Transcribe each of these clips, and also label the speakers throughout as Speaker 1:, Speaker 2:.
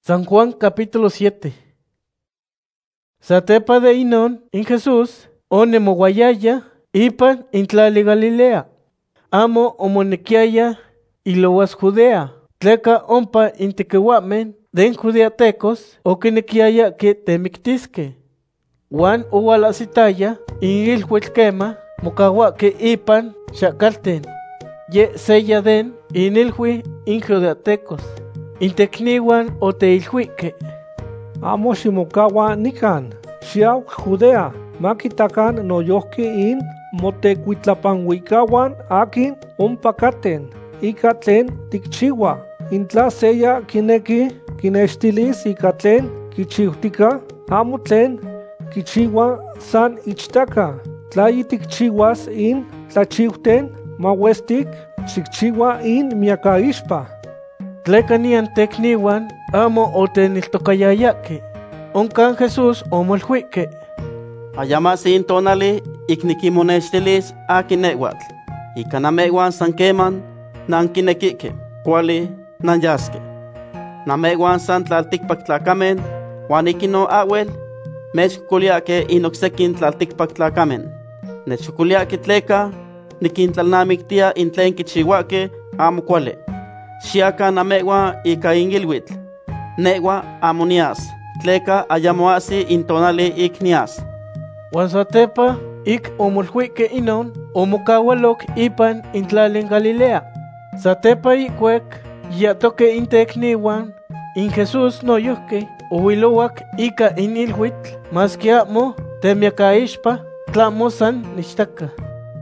Speaker 1: San Juan capítulo 7. Satepa de inon in Jesús onemoguayaya ipan intlali Galilea. Amo omonequiaya iloas Judea. Tleka ompa intequiuamen den judeatecos oquinequiaya que temictisque. Juan ualasitaya in ilhuitl quema mocahuaque ipan xacalten. Ye sella den in ilhui in judeatecos. Intecniwan oteilhuique.
Speaker 2: Amo ximocaua nican, xiau Judea, maquitacan noyohki in motecuitlapanhuicahuan akin ompacaten, ica tlen ticchiua. Intla seya kineki kinextilis ica tlen kichiutica, amo tlen kichiua san ichtaka. Tlayi ticchiuas in tlachiuten mauestic, xicchiua in miacaixpa.
Speaker 1: Tlecanian tecniwan amo oteniltocayayake. Oncan Jesús omolhuique.
Speaker 3: Ayamasin tonali iknikimonextilis akinewatl. Ikanamewan san keman nankinequique. Kuali nanyaske. Namewan san tlaltikpak tlakamen. Juan ikino awel. Mechkuliake inoksekin tlaltikpak tlakamen. Nechkuliake tleka. Nikintlalnamiktia intlen kichiwake amo kuali. Xiaka namewa ika ingilwitl. Newa amonias. Tleka ayamoasi intonali iknias.
Speaker 1: Juan satepa ik omolhuique inon omokawalok ipan intlalin Galilea. Satepa ikwek yatoke intekniwan in Jesús noyohke ohuilowak ika in ilhuitl maski amo temiacaixpa tlamo san nishtaka.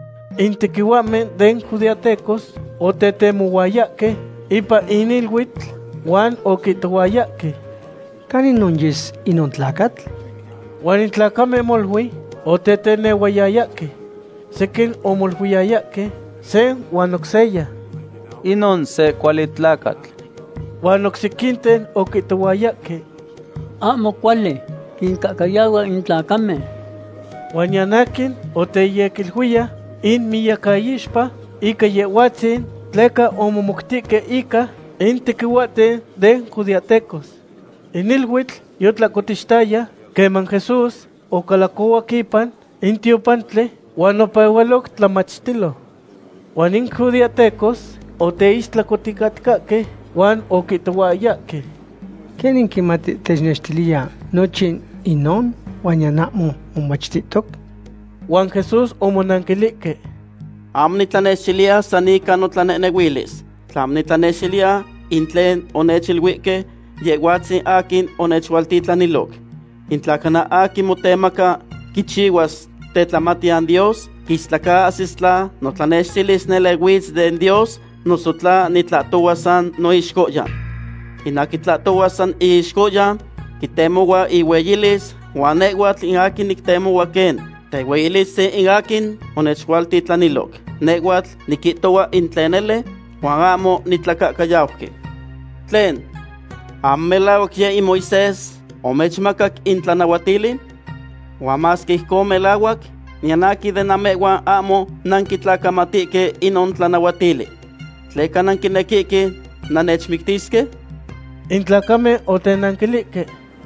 Speaker 1: Intequiuamen den judeatecos otetemuayake ipa in ilhuitl Juan okitohuayake.
Speaker 4: ¿Canin nonyes inon tlacatl?
Speaker 1: Juan in tlacame molhui oteteneuayayake. Sekin omolhuiyayake sen Juan okseya.
Speaker 5: Inon se kuali tlacatl.
Speaker 1: Juan oksikinten okitohuayake.
Speaker 6: Amo kuali, kincacayawa in tlacame.
Speaker 1: Juan yanakin oteyekilhuia in miyacaixpa ika yehuatzin tleka omomoctique ika in tequiuaten den judeatecos. In ilhuitl yotlacotixtaya queman Jesús ocalacohuac ipan in tiopantle huan opeualoc tlamachtilo. Huan in judeatecos oteistlacoticatcaque huan okitohuayake.
Speaker 4: ¿Kenin kimati technextilia nochin inon huan yanamo omachtitoc?
Speaker 1: Juan Jesús omonanquilique.
Speaker 3: Amnitlanexilia sanika notlanenehuilis. Tlamnitlanexilia intlen onechilhuique yehuatzin akin onechwaltitlanilok. Intlacana akin motemaca kichiwas tetlamatian Dios, kislaka asistla notlanexilis nelewitz den Dios, nosotla nitlatowasan noixcoyan. Inakitlatowasan iixcoyan, kitemowa iweyilis, huanewatl in akin niktemowaken. Tehueyilis in akin onechwaltitlanilok. Newatl nikitowa intlenele, huan amo nitlacacayauque. Tlen, ammelawak ye Moisés omechmakak intlanauatilin, huan mas que ihcon melawak, nianaki de namehuan amo nankitlacamatique inon tlanauatili. Tleka nankinequique nanechmictisque?
Speaker 1: Intlacame otenanquilique.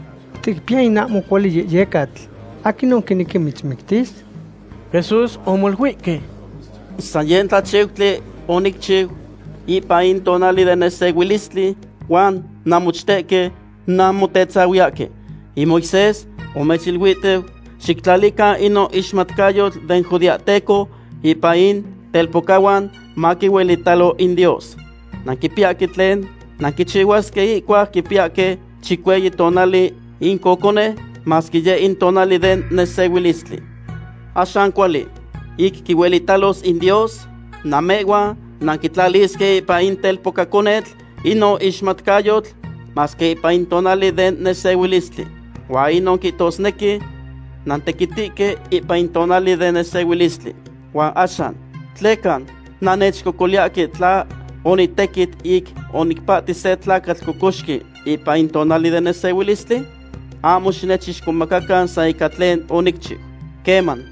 Speaker 4: Ticpia inamo kuali yecatl. ¿Akin onquiniqui mitzmictis?
Speaker 1: Jesús omolhuique.
Speaker 3: San yen tlachiuhtli onicchiu ipa in tonali de nesehuilistli huan namochteke namotetzahuiake. Y Moisés omechilhuiteu xictlalica ino ixmatkayotl den judeateco ipa in telpocahuan maquiuelitalo in Dios. Nankipiake tlen nankichihuasque ikuak kipiake chikueyi tonali in cocone maski ye in tonali den nesehuilistli. Axan kuali ik kiuelitalos in Dios, namewa nankitlalisque ipa in telpocaconetl ino ixmatkayotl maski ipa in tonali den nesehuilistli. Hua inon kitosneki nantekitique ipa in tonali den nesehuilistli. Hua axan tlekan nanechcocoliake tla onitekit ik onikpati se tlacatl cocoxki ipa in tonali den nesehuilistli. Amo xinechixcomacacan sa ika tlen onicchiu. Keman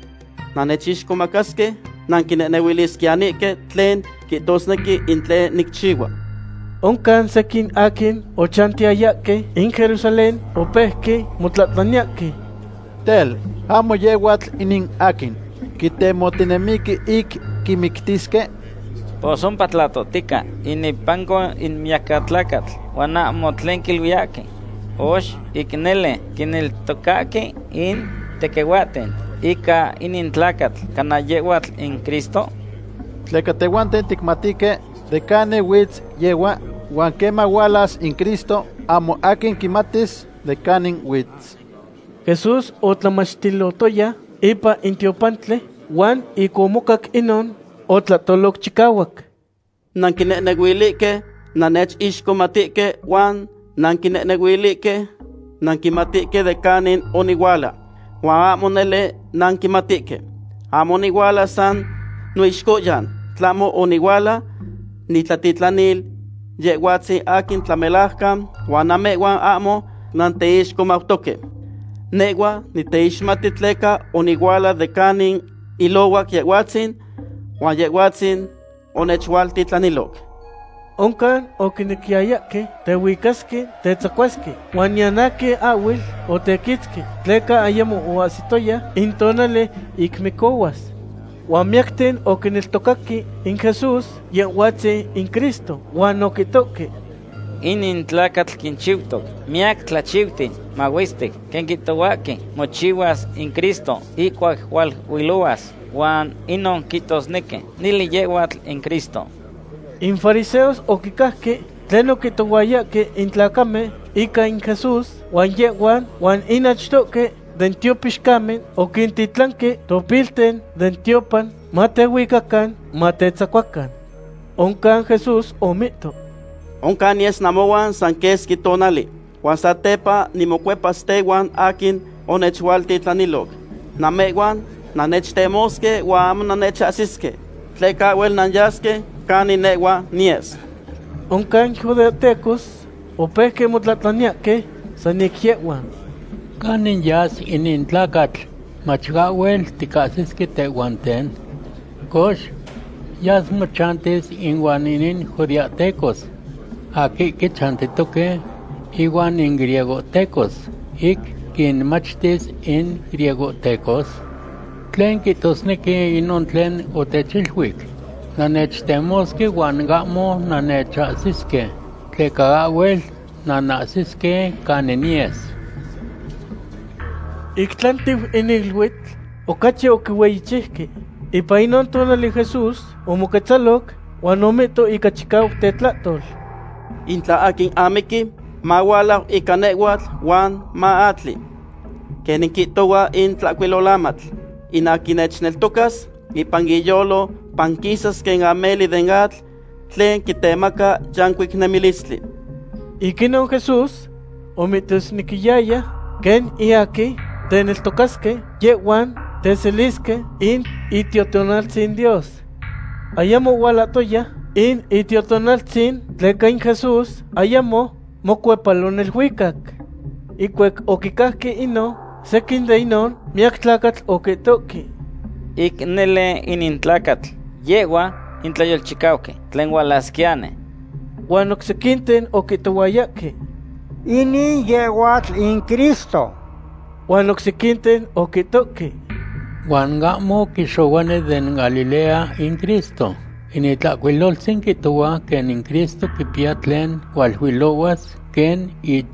Speaker 3: nanechixcomacaske nankineneuilisquianique tlen kitosneki in tlen nicchiua.
Speaker 1: Oncan sekin akin ochantiayake in Jerusalén opehke motlatlaniake.
Speaker 7: Tel, amo yeguatl inin akin, quitemotinemiki ik kimiktiske.
Speaker 8: Posompa tlatotica, inipanco in miacatlacatl, wana motlenquilviaque. Osh, iknele, kiniltocake in tequehuaten, ika inintlacatl, canayehuatl in Cristo.
Speaker 7: Tlecatehuanten ticmatique, de cane witz yewa, huanquema walas in Cristo, amo akin kimatis de canin witz.
Speaker 1: Jesús otlamachtilotoya ipa intiopantle, wan ikomokak inon otlatolok chikawak.
Speaker 3: Nankinenehuilike, nanech ishkomatike, wan nankinenehuilike, nankimatike de canin oniguala, wan amonele nankimatike. Amoniguala san nuishkoyan, tlamo oniguala, nitlatitlanil, yeguatzi akin tlamelahkan, wan amewan amo nanteishkomautoke. Negua niteishmatitleka oniguala de canin ilowak yeguatzin, wan yeguatzin onechwaltitlanilok.
Speaker 1: Oncan okinekiayake tehuicaske tetzacuasque, wan yanake awil otequitzque, tleca ayamo oasitoya intonale ikmikowas. Wan miakten okineltokaki in Jesús yehuatzi in Cristo, wan okitoque.
Speaker 8: Inin tlacatl quinchiutoc, miac tlachiutin, mahuistic, quenquitohuaque, mochihuas in Cristo, icuac hualhuiluas, wan inon quitosneque, nili yehuatl in Cristo.
Speaker 1: In fariseos okikahke, tlen okitohuayake in tlacame, ika in Jesús, wan yehuan, wan inachtoque, den tiopixcamen, okintitlanque, topilten, den tiopan, matehuicacan, matetzacuacan. Oncan Jesús omito.
Speaker 3: Oncan yes namowan san keski tonali, wan satepa nimocuepas tewan akin onechwaltitlanilok. Namewan, nanechtemoske, wan amo nanechasiske. Tleca wel nanyaske, cani newa nies.
Speaker 1: Oncan judeotecos, opehke motlatlaniake, sanikyewan.
Speaker 6: Canin yas inin tlacatl, machgawel ticasiske tehuanten. Kosh, yas mochantes inguan inin judiatecos. Aquí que chantitoque iguan in griegotecos, ik kinmachtis in griegotecos. Tlen kitosneki inon tlen otechilhuik. Nanechtemosque wan gamo nanechasiske, tlekagawel nanasiske canenies.
Speaker 1: Iktlantiv inilhuit, okachi okiweichihke, ipa inon tonali Jesús, omoquetzalok, wan omito ikachikau tetlatol.
Speaker 3: Intla akin amiki, mawala ikanehuatl, wan maatli. Keninkitowa intlaquilolamatl, inakinechneltocas, ipangiyolo, panquisas ken ameli den atl, tlen kitemaka yankuik nemilistli.
Speaker 1: Ikinon Jesús, omitosnikiyaya, ken iaki, teneltocaske, yehuan, teseliske, in itiotonaltzin Dios. Ayamo walatoya, in itiotonaltzin, tleca in Jesús, ayamo, mocuepalon el huicac. Icuec okikahki ino, sekin de inon, miak tlacatl oketoki.
Speaker 8: Ik nele inin tlacatl, yegua intlayolchicauque, tlen hualasquiane.
Speaker 1: Wan oksekinten okitowayake.
Speaker 9: Inin yehuatl in Cristo.
Speaker 1: Wan oksekinten okitoki.
Speaker 6: Wan gamo kixowane den Galilea in Cristo. Initlacuiloltzin kitowa ken in Cristo kipia tlen hualhuilowas ken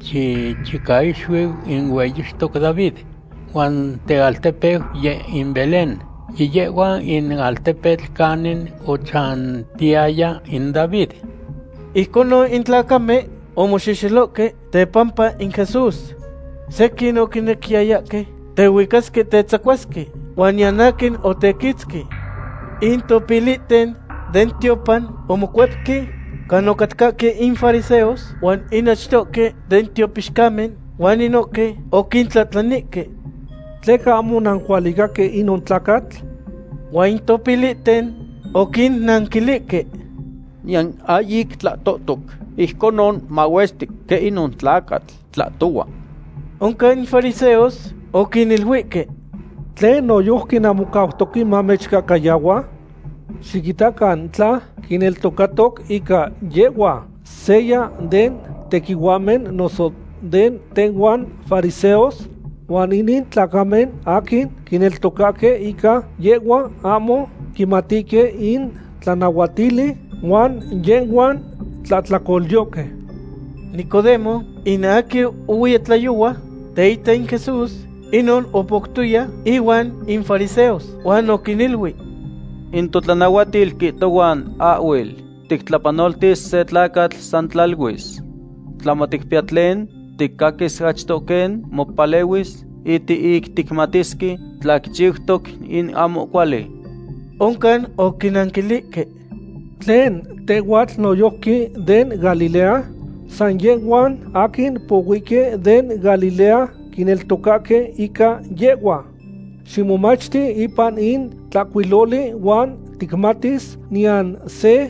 Speaker 6: ichicaixuiu in hueyixtoc David. Wan tealtepeu ye in Belén. Yiyegua in altepetl canin ochantiaya in David.
Speaker 1: Icono in tlacame omoxixeloque tepampa in Jesús. Sekin okinekiayake tehuicasque tetzacuasque, wan yanakin otequitzque. In topiliten den tiopan omocuepque, canocatcaque in fariseos, wan inachtoque den tiopixcamen, wan inoque okintlatlanique.
Speaker 2: Tleca amo nancualigaque inon tlacatl.
Speaker 1: Wan topiliten okinnanquilique.
Speaker 7: Nian ayik tlatotok, ihkonon mawestik ke inon tlacatl tlatowa.
Speaker 1: Oncan fariseos okinilhuique.
Speaker 2: Tlen noyohkin amocautoki mamechcacayawa. Xiquitacan tla kineltocatok ika yegua seya den tequihuamen noso den tenguan fariseos, huan inin tlacamen akin kineltocake ika yegua amo kimatike in tlanahuatili huan yenguan tlatlacolyoque.
Speaker 1: Nicodemo, inaki uwietlayuwa, teita in Jesús, inon opoctuya, iwan in fariseos, huan okinilwi.
Speaker 5: In totlanahuatil kitowan awil, tiktlapanoltis se tlacatl santlalwis. Tlamatikpiatlen, tikkakis achtoken, mopalewis, ik tikmatiski, tlakchiutok in amo kuali.
Speaker 1: Onkan okinankilike.
Speaker 2: Tlen tehuatl noyoki den Galilea, san yenguan akin powike den Galilea kineltokake ika yegua. Ximomachti ipan in tlacuiloli huan tikmatis nian se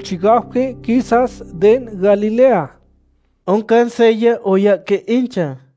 Speaker 2: tlayolchicauqui quizás den Galilea.
Speaker 1: Onkan seya oyake incha.